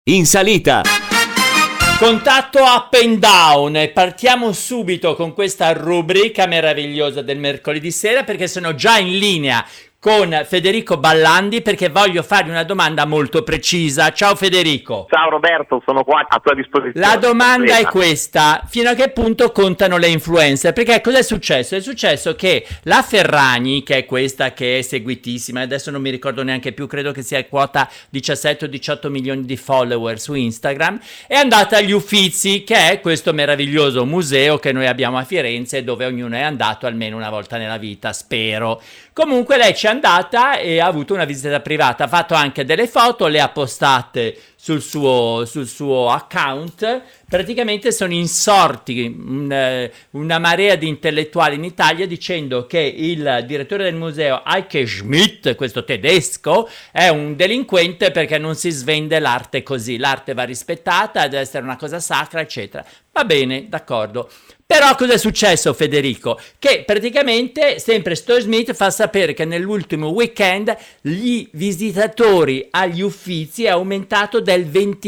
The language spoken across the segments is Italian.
In salita. Contatto up and down e partiamo subito con questa rubrica meravigliosa del mercoledì sera perché sono già in linea con Federico Ballandi perché voglio fargli una domanda molto precisa. Ciao Federico. Ciao Roberto, sono qua a tua disposizione. La domanda è questa: fino a che punto contano le influencer? Perché cos'è successo? È successo che la Ferragni, che è questa che è seguitissima, adesso non mi ricordo neanche più, credo che sia quota 17 o 18 milioni di follower su Instagram, è andata agli Uffizi, che è questo meraviglioso museo che noi abbiamo a Firenze dove ognuno è andato almeno una volta nella vita, spero. Comunque lei ci è andata e ha avuto una visita privata, ha fatto anche delle foto, le ha postate sul suo account. Praticamente sono insorti una marea di intellettuali in Italia dicendo che il direttore del museo Heike Schmidt, questo tedesco, è un delinquente perché non si svende l'arte così, l'arte va rispettata, deve essere una cosa sacra, eccetera. Va bene, d'accordo. Però cosa è successo, Federico? Che praticamente sempre sto Smith fa sapere che nell'ultimo weekend gli visitatori agli Uffizi è aumentato del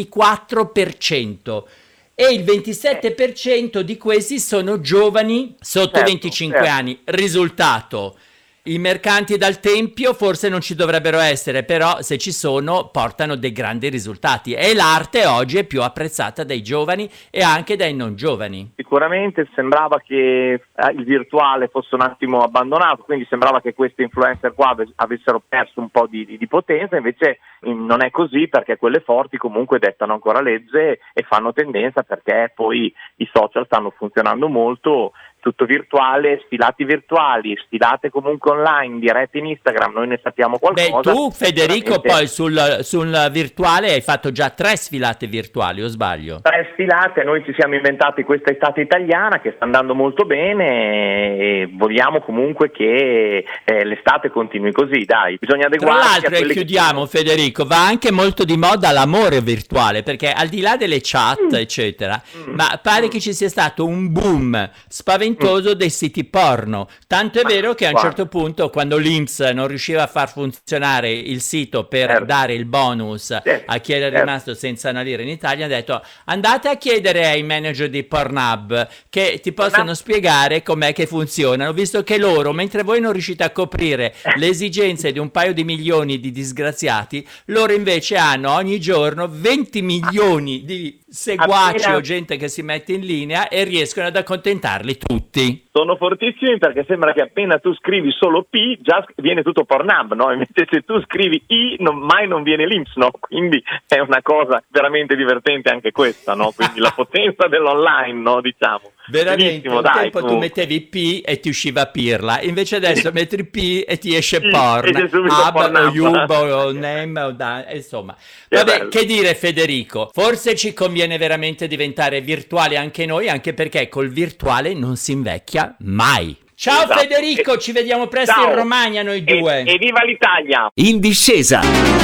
24% e il 27% di questi sono giovani sotto i 25 anni. Risultato: i mercanti dal Tempio forse non ci dovrebbero essere, però se ci sono portano dei grandi risultati e l'arte oggi è più apprezzata dai giovani e anche dai non giovani. Sicuramente sembrava che il virtuale fosse un attimo abbandonato, quindi sembrava che questi influencer qua avessero perso un po' di potenza, invece non è così, perché quelle forti comunque dettano ancora legge e fanno tendenza, perché poi i social stanno funzionando molto, tutto virtuale, sfilati virtuali, sfilate comunque online, dirette in Instagram, noi ne sappiamo qualcosa. Beh, tu Federico poi sul virtuale hai fatto già 3 sfilate virtuali, o sbaglio? 3 sfilate, noi ci siamo inventati questa estate italiana che sta andando molto bene e vogliamo comunque che l'estate continui così, dai, bisogna adeguarsi. Tra l'altro, e chiudiamo Federico, va anche molto di moda l'amore virtuale, perché al di là delle chat eccetera, ma pare che ci sia stato un boom spaventoso dei siti porno, tanto è vero che a un certo punto, quando l'INPS non riusciva a far funzionare il sito per dare il bonus a chi era rimasto senza una lira in Italia, ha detto: andate a chiedere ai manager di Pornhub che ti possono spiegare com'è che funzionano, visto che loro, mentre voi non riuscite a coprire le esigenze di un paio di milioni di disgraziati, loro invece hanno ogni giorno 20 milioni di seguaci o gente che si mette in linea e riescono ad accontentarli tutti. Sono fortissimi, perché sembra che appena tu scrivi solo P già viene tutto Pornhub, no? Invece se tu scrivi I mai non viene l'INPS, no? Quindi è una cosa veramente divertente anche questa, no? Quindi la potenza dell'online, no? Diciamo. Veramente, un tempo tu mettevi P e ti usciva Pirla, invece adesso metti P e ti esce porn, Ab o Yub o Name o insomma. Vabbè, che dire Federico, forse ci conviene veramente diventare virtuali anche noi, anche perché col virtuale non si invecchia mai. Ciao Federico, ci vediamo presto in Romagna noi due. E viva l'Italia! In discesa.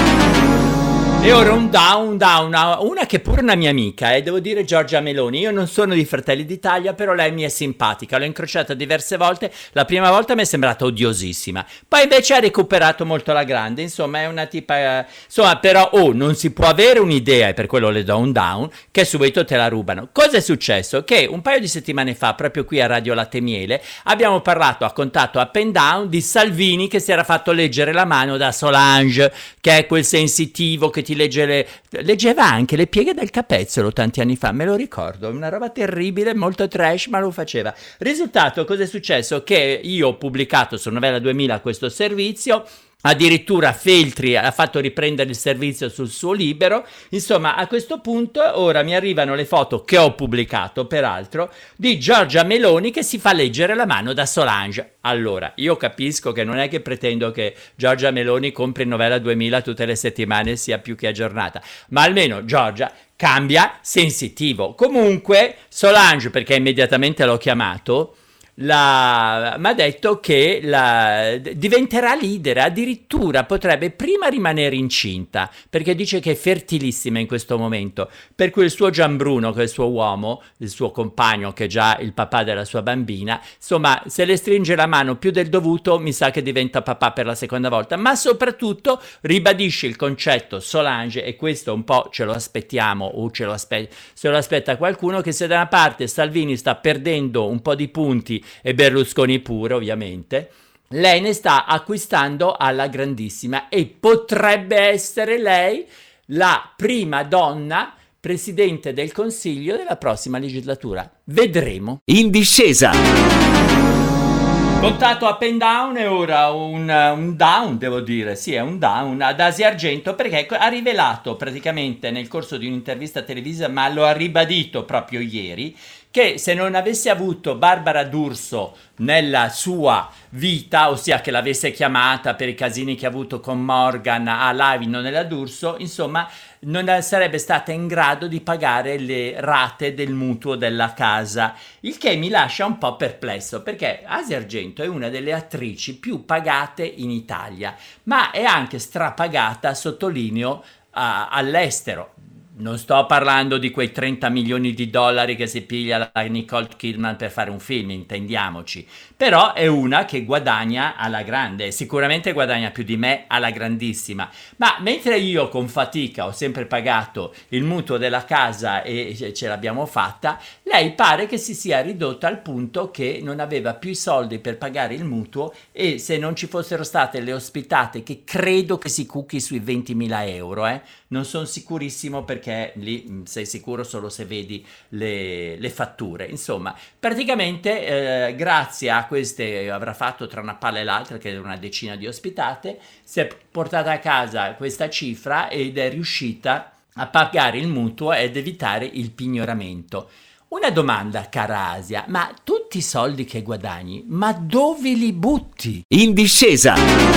E ora un down, una che è pure una mia amica, devo dire, Giorgia Meloni. Io non sono di Fratelli d'Italia, però lei mi è simpatica, l'ho incrociata diverse volte, la prima volta mi è sembrata odiosissima, poi invece ha recuperato molto la grande, insomma è una tipa, insomma, però non si può avere un'idea, e per quello le do un down, che subito te la rubano. Cosa è successo? Che un paio di settimane fa, proprio qui a Radio Latte Miele, abbiamo parlato a contatto up and down di Salvini, che si era fatto leggere la mano da Solange, che è quel sensitivo che ti leggeva anche le pieghe del capezzolo tanti anni fa, me lo ricordo, una roba terribile, molto trash, ma lo faceva. Risultato, cosa è successo? Che io ho pubblicato su Novella 2000 questo servizio, addirittura Feltri ha fatto riprendere il servizio sul suo libero. Insomma, a questo punto ora mi arrivano le foto, che ho pubblicato peraltro, di Giorgia Meloni che si fa leggere la mano da Solange. Allora, io capisco che non è che pretendo che Giorgia Meloni compri Novella 2000 tutte le settimane e sia più che aggiornata, ma almeno Giorgia cambia sensitivo. Comunque Solange, perché immediatamente l'ho chiamato, ha detto che diventerà leader, addirittura potrebbe prima rimanere incinta, perché dice che è fertilissima in questo momento, per cui il suo Gianbruno, che è il suo uomo, il suo compagno, che è già il papà della sua bambina, insomma, se le stringe la mano più del dovuto, mi sa che diventa papà per la seconda volta, ma soprattutto ribadisce il concetto Solange, e questo un po' ce lo aspettiamo, o se lo aspetta qualcuno, che se da una parte Salvini sta perdendo un po' di punti, e Berlusconi pure ovviamente, lei ne sta acquistando alla grandissima, e potrebbe essere lei la prima donna presidente del Consiglio della prossima legislatura. Vedremo. In discesa. Contato up and down, e ora un down, devo dire, sì, è un down ad Asia Argento, perché ha rivelato praticamente nel corso di un'intervista televisiva, ma lo ha ribadito proprio ieri, che se non avesse avuto Barbara D'Urso nella sua vita, ossia che l'avesse chiamata per i casini che ha avuto con Morgan a Lavino nella D'Urso, insomma, non sarebbe stata in grado di pagare le rate del mutuo della casa, il che mi lascia un po' perplesso, perché Asia Argento è una delle attrici più pagate in Italia, ma è anche strapagata, sottolineo, all'estero. Non sto parlando di quei 30 milioni di dollari che si piglia la Nicole Kidman per fare un film, intendiamoci. Però è una che guadagna alla grande, e sicuramente guadagna più di me alla grandissima. Ma mentre io con fatica ho sempre pagato il mutuo della casa e ce l'abbiamo fatta, lei pare che si sia ridotta al punto che non aveva più i soldi per pagare il mutuo, e se non ci fossero state le ospitate, che credo che si cucchi sui 20.000 euro, non sono sicurissimo, perché lì sei sicuro solo se vedi le fatture. Insomma, praticamente grazie a queste, avrà fatto tra una palla e l'altra, che è una decina di ospitate, si è portata a casa questa cifra ed è riuscita a pagare il mutuo ed evitare il pignoramento. Una domanda, cara Asia, ma tutti i soldi che guadagni, ma dove li butti? In discesa.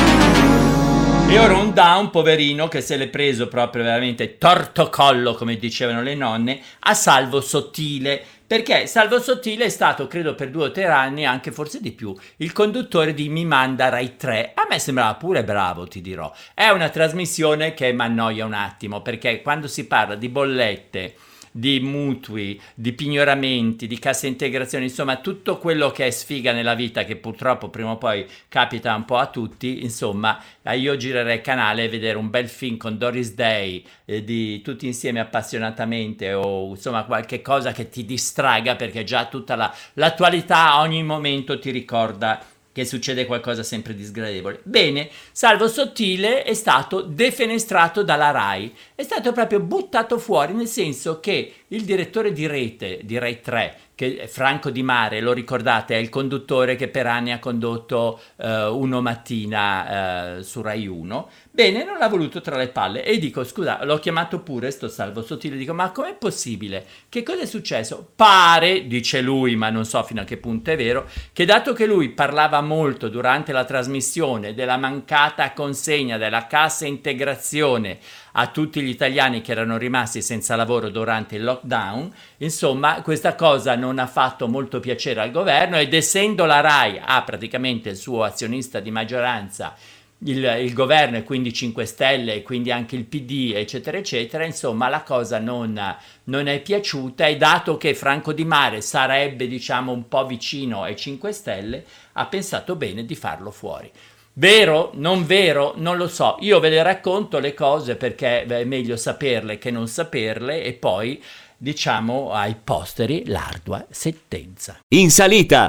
E ora un down, poverino, che se l'è preso proprio veramente tortocollo, come dicevano le nonne, a Salvo Sottile, perché Salvo Sottile è stato, credo per 2 o 3 anni, anche forse di più, il conduttore di Mi Manda Rai 3. A me sembrava pure bravo, ti dirò. È una trasmissione che mi annoia un attimo, perché quando si parla di bollette, di mutui, di pignoramenti, di cassa integrazione, insomma tutto quello che è sfiga nella vita, che purtroppo prima o poi capita un po' a tutti, insomma io girerei canale e vedere un bel film con Doris Day, di Tutti insieme appassionatamente, o insomma qualche cosa che ti distraga, perché già tutta l'attualità a ogni momento ti ricorda che succede qualcosa sempre di sgradevole. Bene, Salvo Sottile è stato defenestrato dalla Rai, è stato proprio buttato fuori, nel senso che il direttore di rete di Rai 3, che è Franco Di Mare, lo ricordate, è il conduttore che per anni ha condotto Uno Mattina su Rai 1, bene, non l'ha voluto tra le palle, e dico, scusa, l'ho chiamato pure sto Salvo Sottile, dico, ma com'è possibile? Che cosa è successo? Pare, dice lui, ma non so fino a che punto è vero, che dato che lui parlava molto durante la trasmissione della mancata consegna della cassa integrazione a tutti gli italiani che erano rimasti senza lavoro durante il lockdown, insomma questa cosa non ha fatto molto piacere al governo, ed essendo la Rai praticamente il suo azionista di maggioranza, il governo, e quindi 5 Stelle, e quindi anche il PD, eccetera eccetera, insomma la cosa non è piaciuta, e dato che Franco Di Mare sarebbe, diciamo, un po' vicino ai 5 Stelle, ha pensato bene di farlo fuori. Vero? Non vero? Non lo so. Io ve le racconto le cose perché è meglio saperle che non saperle, e poi diciamo ai posteri l'ardua sentenza. In salita.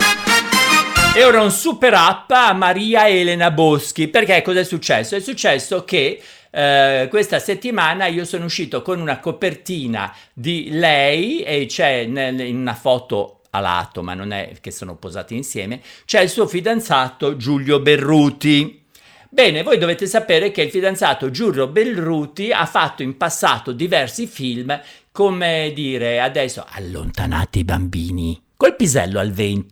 E ora un super up a Maria Elena Boschi, perché cosa è successo? È successo che questa settimana io sono uscito con una copertina di lei, e c'è in una foto a lato, ma non è che sono posati insieme, c'è il suo fidanzato Giulio Berruti. Bene, voi dovete sapere che il fidanzato Giulio Berruti ha fatto in passato diversi film, come dire, adesso Allontanate i bambini, Col pisello al vento, ne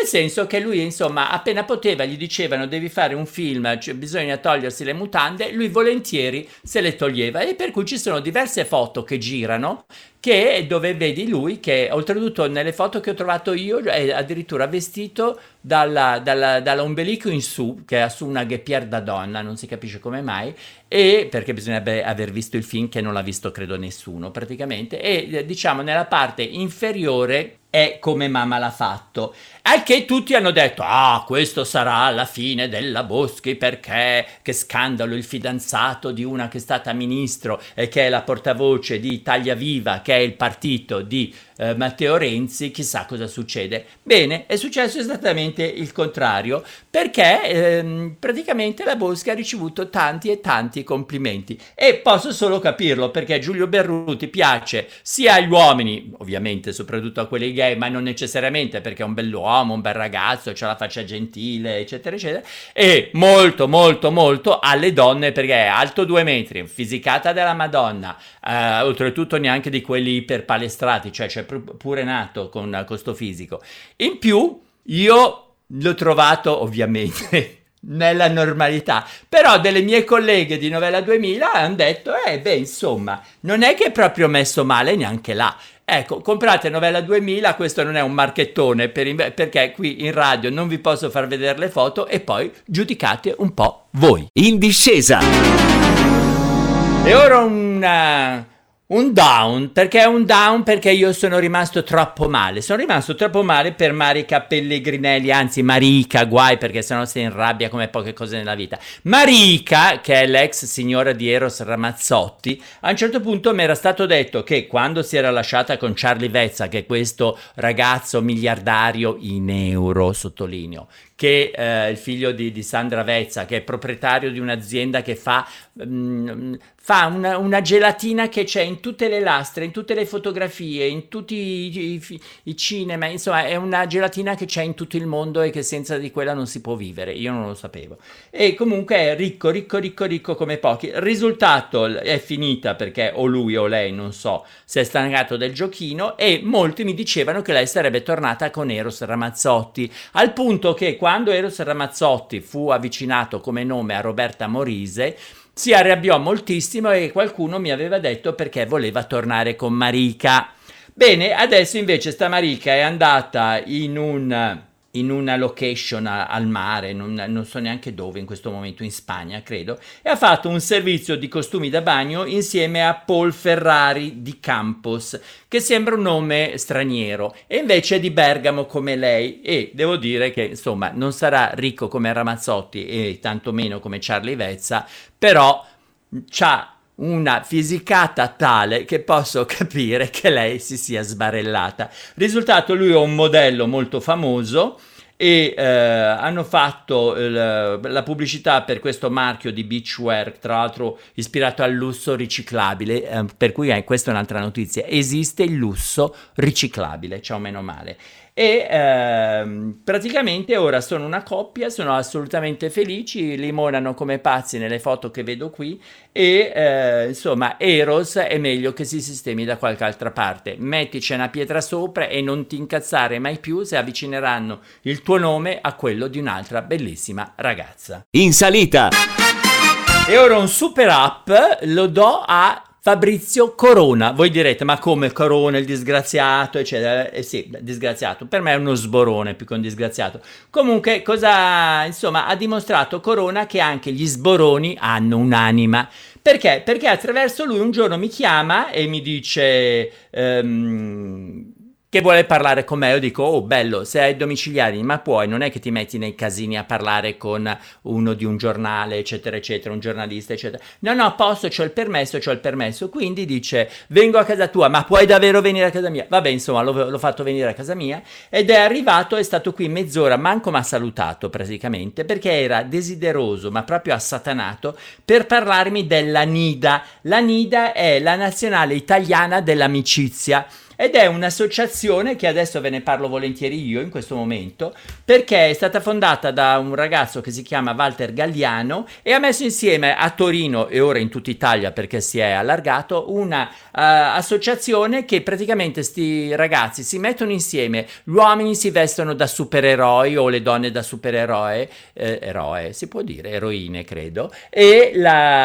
nel senso che lui, insomma, appena poteva gli dicevano devi fare un film, cioè, bisogna togliersi le mutande, lui volentieri se le toglieva, e per cui ci sono diverse foto che girano dove vedi lui che oltretutto nelle foto che ho trovato io è addirittura vestito dall'ombelico in su, che ha su una guêpière da donna, non si capisce come mai, e perché bisognerebbe aver visto il film, che non l'ha visto credo nessuno praticamente, e diciamo nella parte inferiore è come mamma l'ha fatto, al che tutti hanno detto questo sarà la fine della Boschi, perché che scandalo, il fidanzato di una che è stata ministro e che è la portavoce di Italia Viva, che è il partito di Matteo Renzi, chissà cosa succede. Bene, è successo esattamente il contrario, perché praticamente la Boschi ha ricevuto tanti e tanti complimenti, e posso solo capirlo, perché Giulio Berruti piace sia agli uomini, ovviamente soprattutto a quelli gay, ma non necessariamente, perché è un bell'uomo, un bel ragazzo, c'ha la faccia gentile, eccetera eccetera, e molto molto molto alle donne, perché è alto 2 metri, fisicata della Madonna, oltretutto neanche di quelli iperpalestrati, cioè pure nato con questo fisico. In più io l'ho trovato ovviamente nella normalità, però delle mie colleghe di Novella 2000 hanno detto insomma, non è che è proprio messo male neanche là. Ecco, comprate Novella 2000, questo non è un marchettone perché qui in radio non vi posso far vedere le foto, e poi giudicate un po' voi. In discesa. E ora un down, perché è un down perché io sono rimasto troppo male. Sono rimasto troppo male per Marica Pellegrinelli, anzi Marica, guai, perché sennò si inrabbia come poche cose nella vita. Marica, che è l'ex signora di Eros Ramazzotti, a un certo punto mi era stato detto che quando si era lasciata con Charlie Vezza, che è questo ragazzo miliardario in euro, sottolineo, che il figlio di Sandra Vezza, che è proprietario di un'azienda che fa una gelatina che c'è in tutte le lastre, in tutte le fotografie, in tutti i cinema, insomma è una gelatina che c'è in tutto il mondo e che senza di quella non si può vivere, io non lo sapevo. E comunque è ricco come pochi. Il risultato è finita perché o lui o lei, non so, si è stancato del giochino, e molti mi dicevano che lei sarebbe tornata con Eros Ramazzotti, al punto che quando Eros Ramazzotti fu avvicinato come nome a Roberta Morise si arrabbiò moltissimo, e qualcuno mi aveva detto perché voleva tornare con Marica. Bene, adesso invece sta Marica è andata in una location al mare, non so neanche dove in questo momento, in Spagna credo, e ha fatto un servizio di costumi da bagno insieme a Paul Ferrari di Campos, che sembra un nome straniero, e invece è di Bergamo come lei, e devo dire che insomma non sarà ricco come Ramazzotti e tantomeno come Charlie Vezza, però c'ha una fisicata tale che posso capire che lei si sia sbarellata. Risultato, lui è un modello molto famoso, e hanno fatto la pubblicità per questo marchio di beachwear, tra l'altro ispirato al lusso riciclabile, per cui questa è un'altra notizia: esiste il lusso riciclabile, ciao meno male. E praticamente ora sono una coppia, sono assolutamente felici, limonano come pazzi nelle foto che vedo qui, e insomma Eros è meglio che si sistemi da qualche altra parte, mettici una pietra sopra e non ti incazzare mai più se avvicineranno il tuo nome a quello di un'altra bellissima ragazza. In salita. E ora un super up lo do a Fabrizio Corona. Voi direte, ma come Corona, il disgraziato, eccetera? Sì, disgraziato. Per me è uno sborone più che un disgraziato. Comunque, insomma, ha dimostrato Corona che anche gli sboroni hanno un'anima. Perché? Perché attraverso lui un giorno mi chiama e mi dice che vuole parlare con me. Io dico, oh bello, se hai domiciliari, ma puoi, non è che ti metti nei casini a parlare con uno di un giornale, eccetera eccetera, un giornalista eccetera. No, posso, c'ho il permesso. Quindi dice, vengo a casa tua, ma puoi davvero venire a casa mia? Vabbè, insomma, l'ho fatto venire a casa mia, ed è arrivato, è stato qui mezz'ora, manco mi ha salutato praticamente, perché era desideroso, ma proprio assatanato, per parlarmi della NIDA. La NIDA è la nazionale italiana dell'amicizia. ed è un'associazione che adesso ve ne parlo volentieri io in questo momento, perché è stata fondata da un ragazzo che si chiama Walter Galliano e ha messo insieme a Torino e ora in tutta Italia perché si è allargato una associazione che praticamente sti ragazzi si mettono insieme, gli uomini si vestono da supereroi o le donne da supereroe, eroe si può dire, eroine credo, e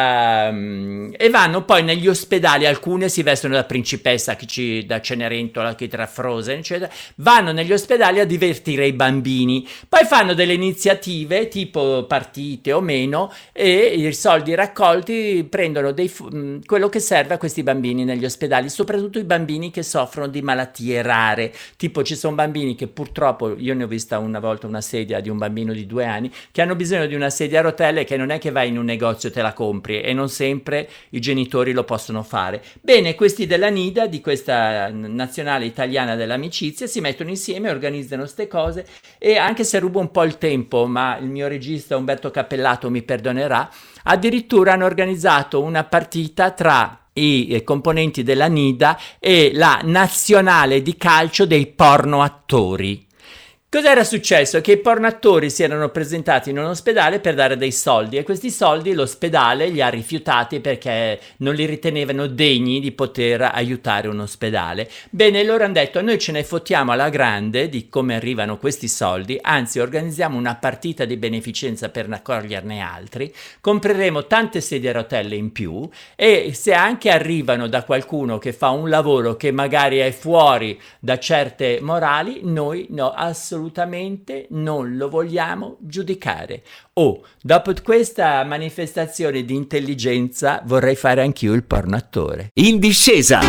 vanno poi negli ospedali, alcune si vestono da principessa, da Cenerentola, che tra Frozen eccetera, vanno negli ospedali a divertire i bambini, poi fanno delle iniziative tipo partite o meno e i soldi raccolti prendono quello che serve a questi bambini negli ospedali, soprattutto i bambini che soffrono di malattie rare, tipo ci sono bambini che purtroppo, io ne ho vista una volta una sedia di un bambino di 2 anni che hanno bisogno di una sedia a rotelle che non è che vai in un negozio e te la compri e non sempre i genitori lo possono fare. Bene, questi della NIDA, di questa nazionale italiana dell'amicizia, si mettono insieme, organizzano ste cose e anche se rubo un po' il tempo, ma il mio regista Umberto Cappellato mi perdonerà, addirittura hanno organizzato una partita tra i componenti della NIDA e la nazionale di calcio dei porno attori. Cos'era successo? Che i pornoattori si erano presentati in un ospedale per dare dei soldi e questi soldi l'ospedale li ha rifiutati perché non li ritenevano degni di poter aiutare un ospedale. Bene, loro hanno detto: noi ce ne fottiamo alla grande di come arrivano questi soldi, anzi organizziamo una partita di beneficenza per raccoglierne altri, compreremo tante sedie a rotelle in più e se anche arrivano da qualcuno che fa un lavoro che magari è fuori da certe morali, noi no, assolutamente non lo vogliamo giudicare. Dopo questa manifestazione di intelligenza vorrei fare anch'io il pornoattore. In discesa.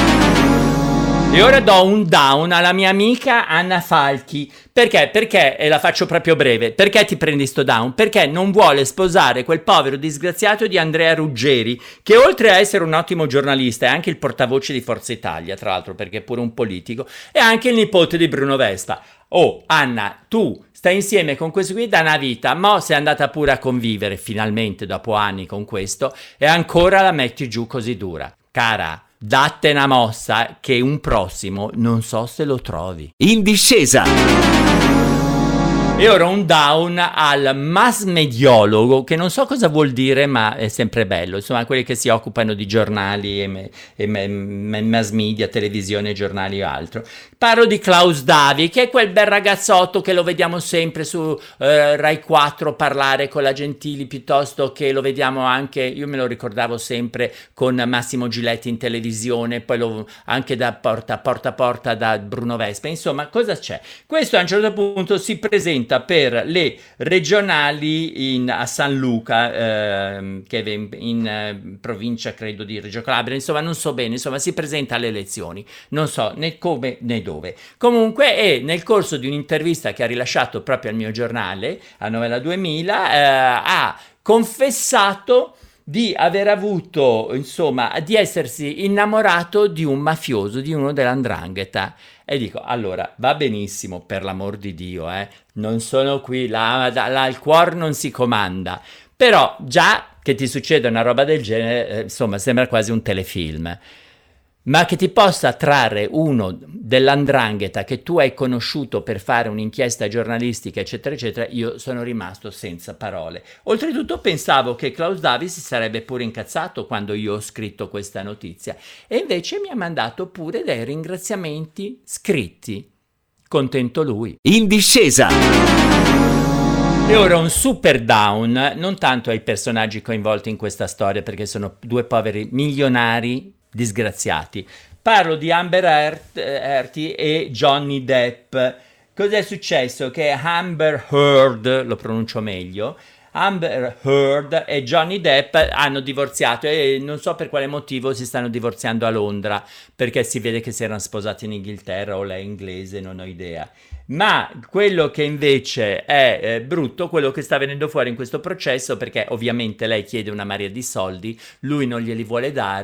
E ora do un down alla mia amica Anna Falchi. Perché? Perché, e la faccio proprio breve, perché ti prendi sto down? Perché non vuole sposare quel povero disgraziato di Andrea Ruggeri, che oltre a essere un ottimo giornalista è anche il portavoce di Forza Italia, tra l'altro, perché è pure un politico, è anche il nipote di Bruno Vespa. Anna, tu stai insieme con questo qui da una vita, mo sei andata pure a convivere finalmente dopo anni con questo e ancora la metti giù così dura. Cara, datte una mossa che un prossimo non so se lo trovi. In discesa. E ora un down al mass mediologo, che non so cosa vuol dire, ma è sempre bello. Insomma, quelli che si occupano di giornali e mass media, televisione, giornali o altro. Parlo di Klaus Davi, che è quel bel ragazzotto che lo vediamo sempre su Rai 4 parlare con la Gentili, piuttosto che lo vediamo anche, io me lo ricordavo sempre con Massimo Giletti in televisione, poi anche da porta a porta da Bruno Vespa. Insomma, cosa c'è? Questo a un certo punto si presenta per le regionali a San Luca, che è in provincia credo di Reggio Calabria, insomma non so bene, insomma si presenta alle elezioni, non so né come né dove. Comunque è nel corso di un'intervista che ha rilasciato proprio al mio giornale, a Novella 2000, ha confessato di aver avuto, insomma, di essersi innamorato di un mafioso, di uno dell''ndrangheta. E dico, allora, va benissimo, per l'amor di Dio, non sono qui, il cuore non si comanda, però già che ti succede una roba del genere, insomma, sembra quasi un telefilm. Ma che ti possa trarre uno dell''ndrangheta che tu hai conosciuto per fare un'inchiesta giornalistica, eccetera, eccetera, io sono rimasto senza parole. Oltretutto pensavo che Klaus Davi si sarebbe pure incazzato quando io ho scritto questa notizia e invece mi ha mandato pure dei ringraziamenti scritti. Contento lui. In discesa. E ora un super down, non tanto ai personaggi coinvolti in questa storia, perché sono 2 poveri milionari disgraziati. Parlo di Amber Heard e Johnny Depp. Cos'è successo? Che Amber Heard, lo pronuncio meglio, Amber Heard e Johnny Depp hanno divorziato e non so per quale motivo si stanno divorziando a Londra, perché si vede che si erano sposati in Inghilterra o lei è inglese, non ho idea. Ma quello che invece è brutto, quello che sta venendo fuori in questo processo, perché ovviamente lei chiede una marea di soldi, lui non glieli vuole dare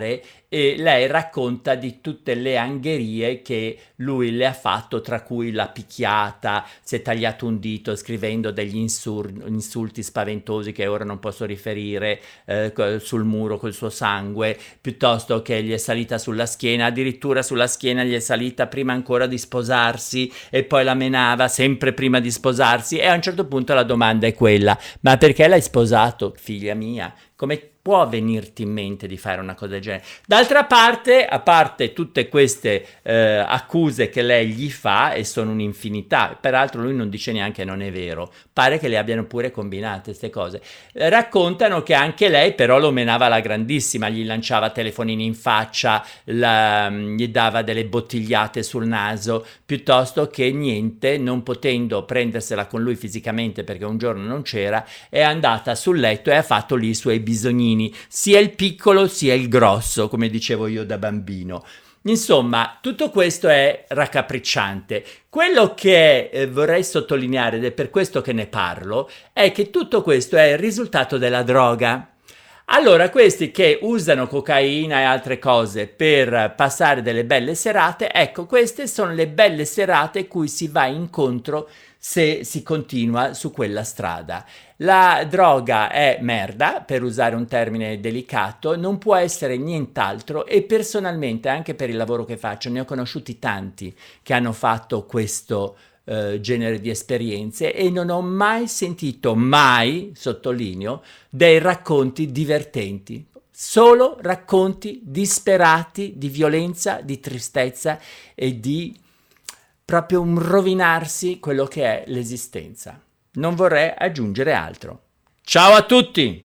e lei racconta di tutte le angherie che lui le ha fatto, tra cui la picchiata, si è tagliato un dito scrivendo degli insulti spaventosi che ora non posso riferire sul muro col suo sangue, piuttosto che gli è salita sulla schiena, addirittura sulla schiena gli è salita prima ancora di sposarsi e poi la menava sempre prima di sposarsi, e a un certo punto la domanda è quella: ma perché l'hai sposato, figlia mia? Come può venirti in mente di fare una cosa del genere? D'altra parte, a parte tutte queste accuse che lei gli fa, e sono un'infinità, peraltro lui non dice neanche non è vero, pare che le abbiano pure combinate queste cose, raccontano che anche lei però lo menava alla grandissima, gli lanciava telefonini in faccia, gli dava delle bottigliate sul naso, piuttosto che niente, non potendo prendersela con lui fisicamente perché un giorno non c'era, è andata sul letto e ha fatto lì i suoi bisognini, sia il piccolo sia il grosso, come dicevo io da bambino. Insomma, tutto questo è raccapricciante. Quello che vorrei sottolineare, ed è per questo che ne parlo, è che tutto questo è il risultato della droga. Allora, questi che usano cocaina e altre cose per passare delle belle serate, ecco, queste sono le belle serate cui si va incontro se si continua su quella strada. La droga è merda, per usare un termine delicato, non può essere nient'altro, e personalmente, anche per il lavoro che faccio, ne ho conosciuti tanti che hanno fatto questo genere di esperienze, e non ho mai sentito, mai, sottolineo, dei racconti divertenti. Solo racconti disperati di violenza, di tristezza e di proprio un rovinarsi quello che è l'esistenza. Non vorrei aggiungere altro. Ciao a tutti!